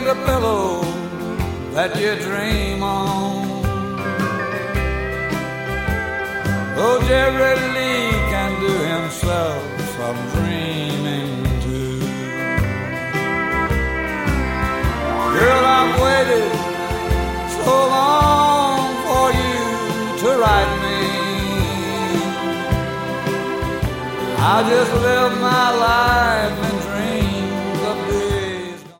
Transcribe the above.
the pillow that you dream on. Oh, Jerry Lee can do himself some dreaming too. Girl, I've waited so long for you to write me. I just live my life